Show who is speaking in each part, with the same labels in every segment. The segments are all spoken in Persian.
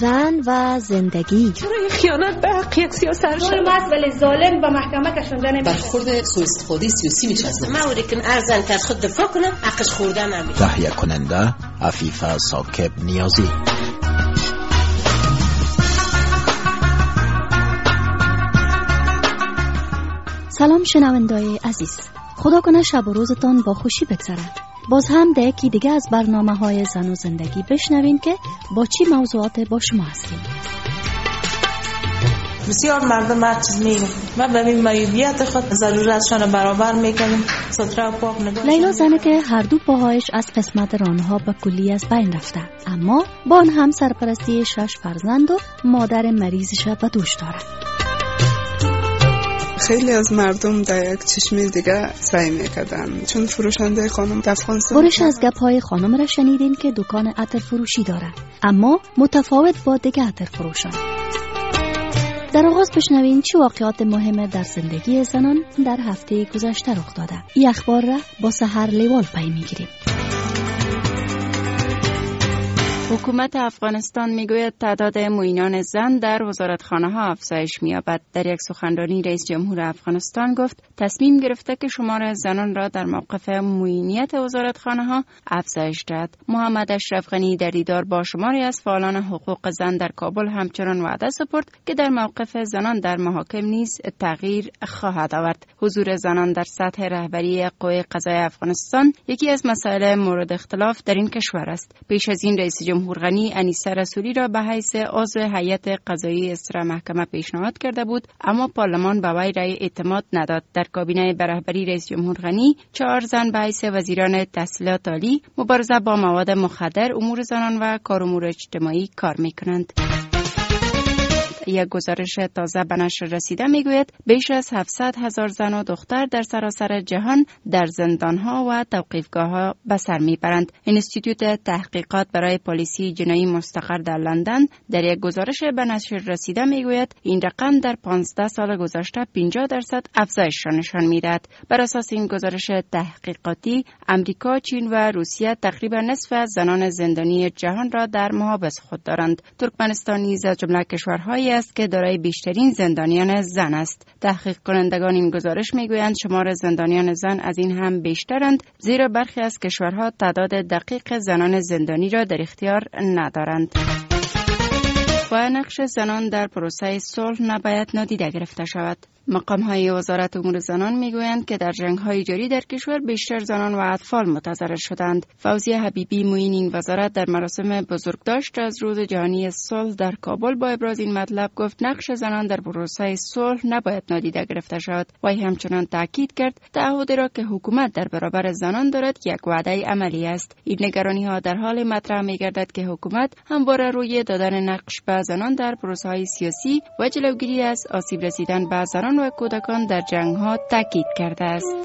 Speaker 1: زن و زندگی.
Speaker 2: چرا خیانت به حق یک سیاست
Speaker 3: ظلم است ولی ظالم به محکمه کشونده نمیشه.
Speaker 4: برخورد سوء استفاده سیاسی میچزه.
Speaker 5: موری که ارزن که از خود دفاع کنه حقش خوردن نمیشه.
Speaker 6: تهیه کننده عفیفه ثاقب نیازی.
Speaker 1: سلام شنوندای عزیز، خدا کنه شب و روزتان با خوشی بگذره. باز هم در یکی دیگه از برنامه‌های زن و زندگی بشنوین که با چی موضوعات با شما هستیم.
Speaker 7: بسیار مردم هر چیز میگن و به این معیوبیت خود ضرورتشان برابر میکنیم. ستره و پاک نگاه.
Speaker 1: لیلا زنه که هر دو پاهایش از قسمت رانها به کلی از بین رفته، اما با آن هم سرپرستی 6 فرزند و مادر مریضش به دوش داره.
Speaker 8: خیلی از مردم در یک چشم دیگه سعی میکردن، چون فروشنده خانم در افغانستان.
Speaker 1: برش از گپ‌های خانم را شنیدین که دکان عطر فروشی داره، اما متفاوت با دیگه عطر فروشان. در آغاز بشنوین چه واقعات مهم در زندگی زنان در هفته گذشته رخ داده. این اخبار را با سحر لیوال پی میگیریم.
Speaker 9: حکومت افغانستان میگوید تعداد معینان زن در وزارتخانه‌ها افزایش می‌یابد. در یک سخنرانی رئیس جمهور افغانستان گفت تصمیم گرفته که شمار زنان را در موقف معینیت وزارتخانه‌ها افزایش دهد. محمد اشرف غنی در دیدار با شماری از فعالان حقوق زن در کابل همچنان وعده سپرد که در موقف زنان در محاکم نیز تغییر خواهد آورد. حضور زنان در سطح رهبری قوه قضاییه افغانستان یکی از مسائل مورد اختلاف در این کشور است. پیش از این رئیس جمهور غنی انیسه رسولی را به حیث عضو هیئت قضایی اصلاح محکمه پیشنهاد کرده بود، اما پارلمان به وی رأی اعتماد نداد. در کابینه به رهبری رئیس جمهور غنی 4 زن به حیث وزیران تحصیلات عالی، مبارزه با مواد مخدر، امور زنان و کار امور اجتماعی کار می‌کنند. یک گزارش تازه به نشر رسیده میگوید بیش از 700,000 زن و دختر در سراسر جهان در زندانها و توقیفگاه‌ها به سر میبرند. انستیتوت تحقیقات برای پالیسی جنایی مستقر در لندن در یک گزارش به نشر رسیده میگوید این رقم در 15 سال گذشته 50% افزایش را نشان میدهد. بر اساس این گزارش تحقیقاتی، امریکا، چین و روسیه تقریبا نصف از زنان زندانی جهان را در محابس خود دارند. ترکمنستان نیز از جمله کشورهای است که دارای بیشترین زندانیان زن است. تحقیق کنندگان این گزارش میگویند شمار زندانیان زن از این هم بیشترند، زیرا برخی از کشورها تعداد دقیق زنان زندانی را در اختیار ندارند. و نقش زنان در پروسه صلح نباید نادیده گرفته شود. مقام‌های وزارت امور زنان میگویند که در جنگ‌های جاری در کشور بیشتر زنان و اطفال متضرر شدند. فوزیه حبیبی معین این وزارت در مراسم بزرگداشت از روز جهانی صلح در کابل با ابراز این مطلب گفت نقش زنان در پروسه صلح نباید نادیده گرفته شود. وی همچنان تاکید کرد تعهدی را که حکومت در برابر زنان دارد یک وعده عملی است. این نگرانی‌ها در حال مطرح می‌گردد که حکومت همواره روی دادن نقش به زنان در پروسه‌های سیاسی و جلوگیری از آسیب رسیدن به زنان و کودکان در جنگ‌ها تاکید کرده است.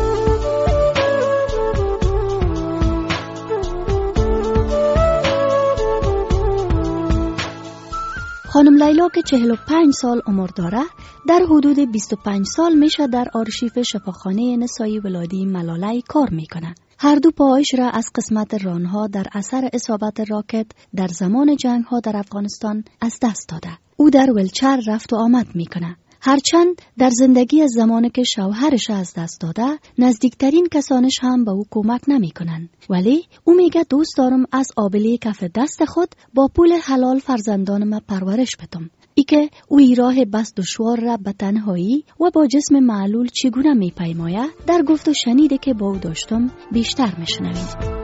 Speaker 1: خانم لیلا که 45 سال عمر داره، در حدود 25 سال میشه در آرشیف شفاخانه نسایی ولادی ملاله کار میکنه. هر دو پاهایش را از قسمت رانها در اثر اصابت راکت در زمان جنگ‌ها در افغانستان از دست داده. او در ولچر رفت و آمد میکنه. هرچند در زندگی از زمانی که شوهرش از دست داده، نزدیکترین کسانش هم به او کمک نمی کنن. ولی او میگه دوست دارم از آبله کف دست خود با پول حلال فرزندانم پرورش بدم. ای که او راه بس دشوار را به تنهایی و با جسم معلول چگونه می پیمایه در گفت و شنیده که با او داشتم بیشتر میشنوید.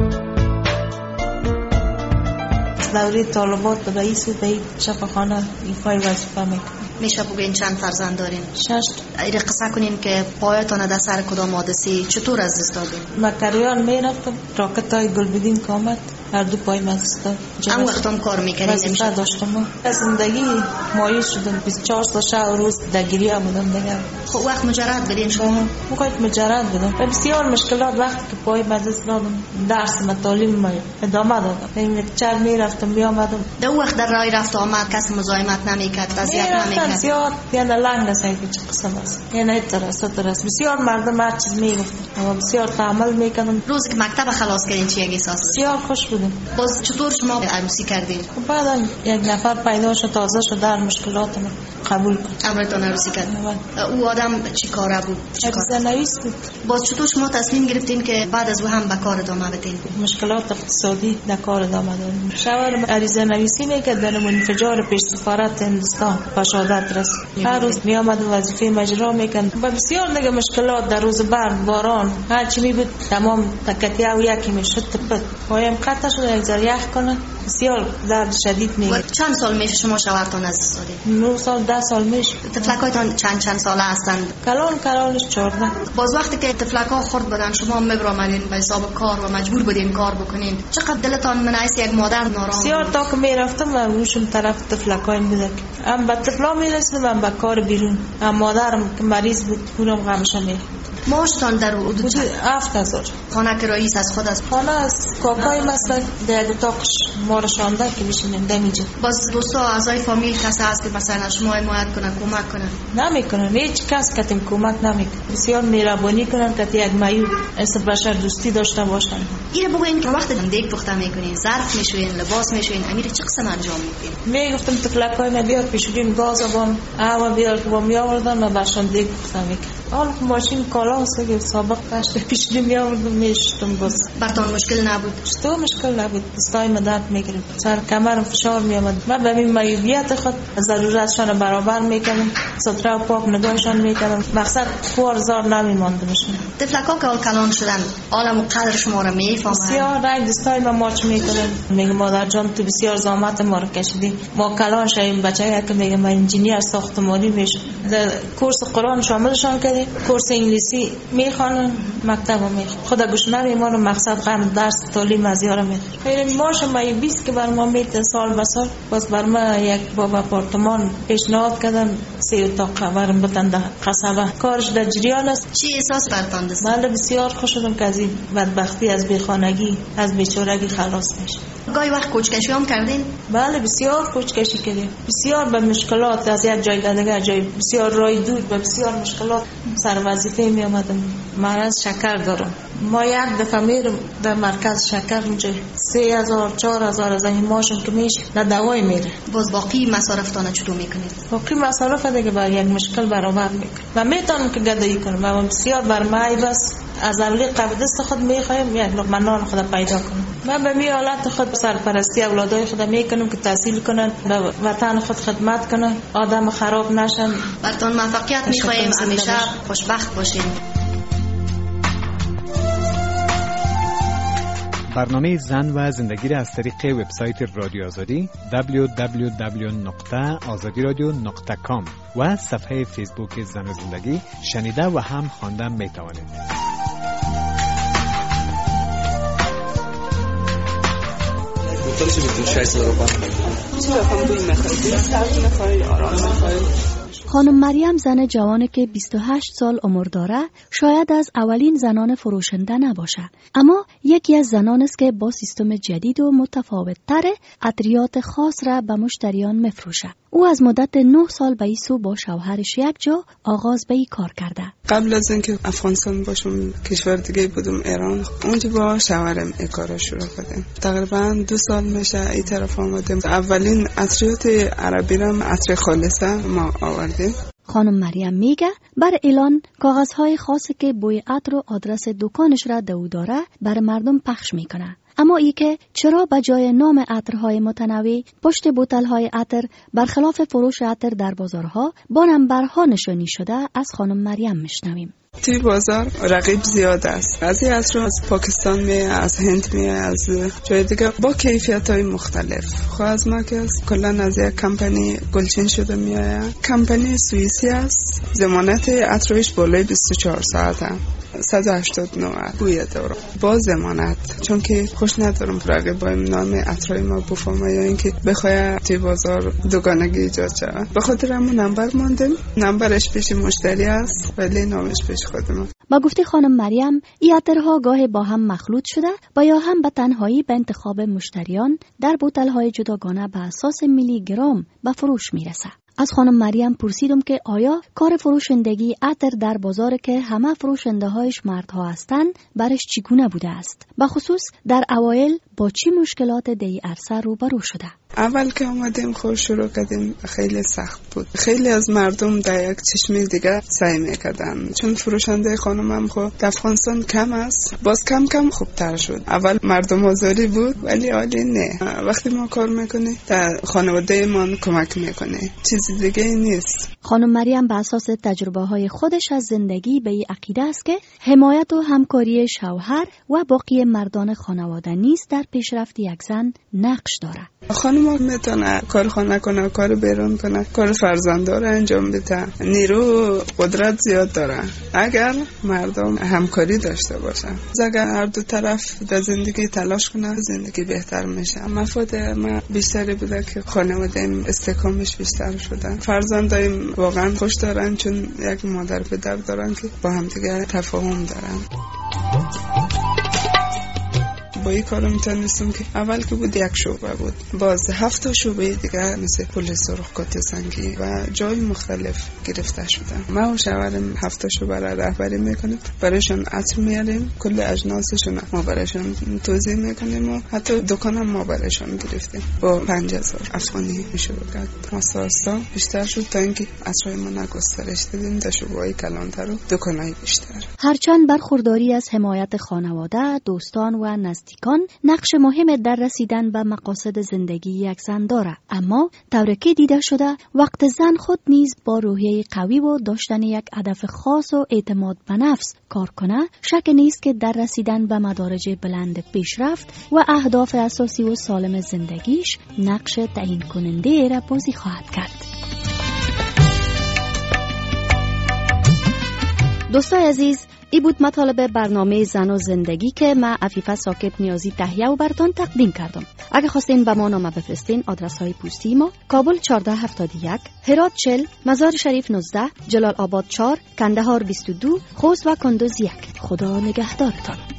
Speaker 7: دوره طالبات رئیس به شفاخانه ایفای وظیفه میکنه.
Speaker 10: میشه بگین چند فرزند دارین؟
Speaker 7: 6.
Speaker 10: ایره قصه کنین که پایتان در سر کدام حادثه چطور از دست دادین؟
Speaker 7: مکریان میرفتم، راکت های گلبدین که آمد هر دو پای من دست داد.
Speaker 10: هم وقت هم کار میکنین؟
Speaker 7: وظیفه داشتم. از زندگی مایل شدم. 24 تا شب روز درگیری بودم دیگه.
Speaker 10: خب وقت مجرد بدین شما؟
Speaker 7: وقت مجرد بدم. بسیار مشکلات وقتی که پای من دست دادم، درس تعلیم ادامه دادم. این چهار میرفتم بیامدم.
Speaker 10: در وقت در راه رفت و آمد کس مزاحمت نمیکرد، اذیت نمیکرد؟
Speaker 7: زیاد یعنی لنگ نسید که چه قسم است. یعنی ترس بسیار مردم هر چیز میگفتن. اما بسیار تعامل میکنم.
Speaker 10: روزی که مکتب خلاص کردین چی احساس؟
Speaker 7: بسیار خوش بود. شدیم.
Speaker 10: باز چطور شما عروسی کردین؟
Speaker 7: بعد یک نفر پیدا شد، تازه شد، در مشکلات ما قبول کرد.
Speaker 10: امرتان عروسی کرد. او آدم چی کاره بود؟
Speaker 7: زنویس بود.
Speaker 10: باز چطور شما تصمیم گرفتین که بعد از او هم به کار ادامه بدین؟
Speaker 7: مشکلات اقتصادی در کار ادامه دادیم. شوهرم عریضه نویسی میکرد در انفجار پیش سفارت هندوستان به شهادت رسید. هر روز می آمد وظیفه مجرا میکرد. با بسیار دیگه مشکلات در روز برق، باران، هر چی می بود تمام تکتیه و یکی میشد تپت. پایم قطع شد، یک ذره یخ کنه. بسیار درد شدید میگه.
Speaker 10: چند سال میشه شما شوهرتان از دست دادید؟
Speaker 7: 9 سال 10 سال میشه.
Speaker 10: طفلکایتان چند ساله هستند؟
Speaker 7: کلانش 14.
Speaker 10: باز وقتی که طفلکا خرد بدن شما میبرامدین به حساب کار و مجبور بودین کار بکنین، چقدر دلتان منعکس یک مادر ناراحت؟
Speaker 7: بسیار تا که میرفتم و روشم طرف طفلکای میدک. هم به طفلا میرسیدم هم به کار بیرون. هم مادرم که مریض بود اونم غمشم میخورد.
Speaker 10: معاشتان در حدود
Speaker 7: 7000.
Speaker 10: خانه که رئیس از خود است؟
Speaker 7: خانه از کاکای مثلا در اتاقش ما رو شانده که بشینیم دمیجه.
Speaker 10: باز دوستا اعضای فامیل کسی هست که مثلا شما حمایت کنن، کمک کنن؟
Speaker 7: نمیکنن، هیچ کس کتیم کمک نمیکنه. بسیار مهربانی کنن که یک مایو از بشر دوستی داشته باشن.
Speaker 10: اینو بگوین که وقتی دیگ پخته میکنین، ظرف میشوین، لباس میشوین، امیر چه قسم انجام میدین؟
Speaker 7: میگفتم طفلکای ما بیار پیشونیم گازبان، هوا بیار که با میآوردن و برشان دیگ پخته میکنن. حالا ماشین کالا هست که سابق داشته پیشونیم میآوردم میشتم باز.
Speaker 10: براتون مشکل نبود؟
Speaker 7: تو مشکل نبود. دستای من درد میگرفت، سر کمرم فشار میآمد. من به این مایویت خود ضرورتشان برابر میکردم، ستره و پاک نگاهشان میکردم. مقصد کوارزار نمیماندمشون.
Speaker 10: طفلکا که کلان شدن عالم و قدر شما را میفهمن؟
Speaker 7: بسیار رای دستای من ماچ میکنن. میگه مادر جان تو بسیار زحمت ما رو کشیدی، ما کلان شدیم. بچه‌ها که میگه من انجینیر ساختمانی میشم، کورس قرآن شاملشان کردیم، کورس انگلیسی میخوانن، مکتب میخوان. خدا گشنه ما رو مقصد غم درس تعلیم از یارو میخوان. خیلی ماش ما 20 که بر ما میت سال به سال. باز بر ما یک باب آپارتمان پیشنهاد کردن 3 اتاق برام بدن در قصبه. کارش در جریان است.
Speaker 10: چی احساس برتان دست؟
Speaker 7: من بسیار خوش شدم که از این بدبختی، از بیخانگی، از بیچارگی خلاص میشه.
Speaker 10: گاهی وقت کوچکشی هم کردین؟
Speaker 7: بله بسیار کوچکشی کردیم. بسیار به مشکلات از یک جای دیگر جای بسیار رای دور و بسیار مشکلات سر وظیفه می آمدم. مرض شکر دارم. ما یک دفعه میرم در مرکز شکر اونجا 3000 4000 از این ماشون که میشه در دوای میره.
Speaker 10: باز باقی مصارفتان چطور میکنید؟
Speaker 7: باقی مصارف دیگه بر یک مشکل برابر میکنم. و میتونم که گدایی کنم. و بسیار بر مای بس از اولی قبل دست خود میخوایم یک لقمه نان خود پیدا کنم. من به می حالت خود سرپرستی اولادای خود میکنم که تحصیل کنن، به وطن خود خدمت کنن، آدم خراب نشن.
Speaker 10: براتون موفقیت میخوایم، همیشه خوشبخت باشین.
Speaker 11: برنامه زن و زندگی را از طریق وبسایت رادیو آزادی www.azadiradio.com و صفحه فیسبوک زن و زندگی شنیده و هم خواندن می توانید.
Speaker 1: خانم مریم زن جوانی که 28 سال عمر داره شاید از اولین زنان فروشنده نباشه، اما یکی از زنان است که با سیستم جدید و متفاوت تر ادویات خاص را به مشتریان میفروشه. او از مدت 9 سال به ایسو با شوهرش یک جا آغاز به این کار کرده.
Speaker 8: قبل از اینکه افغانستان باشم کشور دیگه بودم، ایران. اونجا با شوهرم این کارا شروع کردم. تقریبا 2 سال میشه این طرف آمدم. اولین عطریات عربی را عطر خالصه ما آوردیم.
Speaker 1: خانم مریم میگه بر اعلان کاغذهای خاصی که بوی عطر و آدرس دکانش را دو داره بر مردم پخش میکنه. اما ای که چرا به جای نام عطرهای متنوع پشت بوتل‌های عطر برخلاف فروش عطر در بازارها با نمبرها نشانی شده از خانم مریم میشنویم.
Speaker 8: توی بازار رقیب زیاد است. از این عطر از پاکستان می، از هند می، از جای دیگه با کیفیت‌های مختلف. خب از ما که کلا از یک کمپانی گلچین شده میآید. کمپانی سوئیسی است. ضمانت عطرش بالای 24 ساعته. 189 بوی داره با ضمانت، چون که خوش ندارم رقیبای نام عطرای ما بفهمه یا اینکه بخواد توی بازار دوگانگی ایجاد شود. به خاطر همون نمبر ماندیم. نمبرش پیش مشتری است ولی نامش پیش خودم.
Speaker 1: با گفته خانم مریم این عطرها گاهی با هم مخلوط شده و یا هم به تنهایی به انتخاب مشتریان در بوتل‌های جداگانه به اساس میلی گرم به فروش میرسه. از خانم مریم پرسیدم که آیا کار فروشندگی عطر در بازار که همه فروشنده هایش مردها هستند برش چگونه بوده است؟ به خصوص در اوایل با چی مشکلات دی عرصه روبرو شده؟
Speaker 8: اول که اومدیم خود شروع کردیم خیلی سخت بود. خیلی از مردم در یک چشم دیگه سعی میکردن، چون فروشنده خانمم خود در افغانستان کم است، باز کم کم خوبتر شد. اول مردم آزاری بود ولی حالی نه. وقتی ما کار میکنیم در خانواده ما کمک میکنه، چیزی دیگه نیست.
Speaker 1: خانم مریم به اساس تجربه های خودش از زندگی به این عقیده است که حمایت و همکاری شوهر و باقی مردان خانواده نیز در پیشرفت یک زن نقش داره.
Speaker 8: خانم میتونه کار خانه کنه، کار بیرون کنه، کار فرزندان رو انجام بده. نیرو قدرت زیاد داره اگر مردم همکاری داشته باشن. اگر هر دو طرف در زندگی تلاش کنه زندگی بهتر میشه. مفاد ما بیشتری بوده که خانواده استحکامش بیشتر شده. فرزندایم واقعا خوش دارن چون یک مادر پدر دارن که با هم دیگه تفاهم دارن. با این کار میتونستم که اول که بود یک شعبه بود، باز 7 شعبه دیگه مثل پلیس سرخکات سنگی و جای مختلف گرفته شده. ما و شوهرم 7 شعبه را رهبری میکنیم، برایشون عطر میاریم، کل اجناسشون ما برایشون توزیع میکنیم و حتی دکان هم ما برایشون گرفتیم. با 5000 افغانی شروع کرد. مساسا بیشتر شد تا اینکه عطرهای ما نگسترش دادیم در شعبه‌های کلانتر و دکان‌های بیشتر.
Speaker 1: هرچند برخورداری از حمایت خانواده، دوستان و نزدیکان نقش مهم در رسیدن به مقاصد زندگی یک زن داره، اما طوری دیده شده وقت زن خود نیز با روحیه قوی و داشتن یک هدف خاص و اعتماد به نفس کار کنه، شک نیست که در رسیدن به مدارج بلند پیشرفت و اهداف اساسی و سالم زندگیش نقش تعیین کننده را بازی خواهد کرد. دوستای عزیز، ای بود مطالب برنامه زن و زندگی که من عفیفه ساکب نیازی تهیه و براتون تقدیم کردم. اگه خواستین به ما نامه بفرستین، آدرس های پستی ما: کابل 1471، هرات 40، مزار شریف 19، جلال آباد 4، کندهار 22، خوست و کندوز 1. خدا نگهدارتان.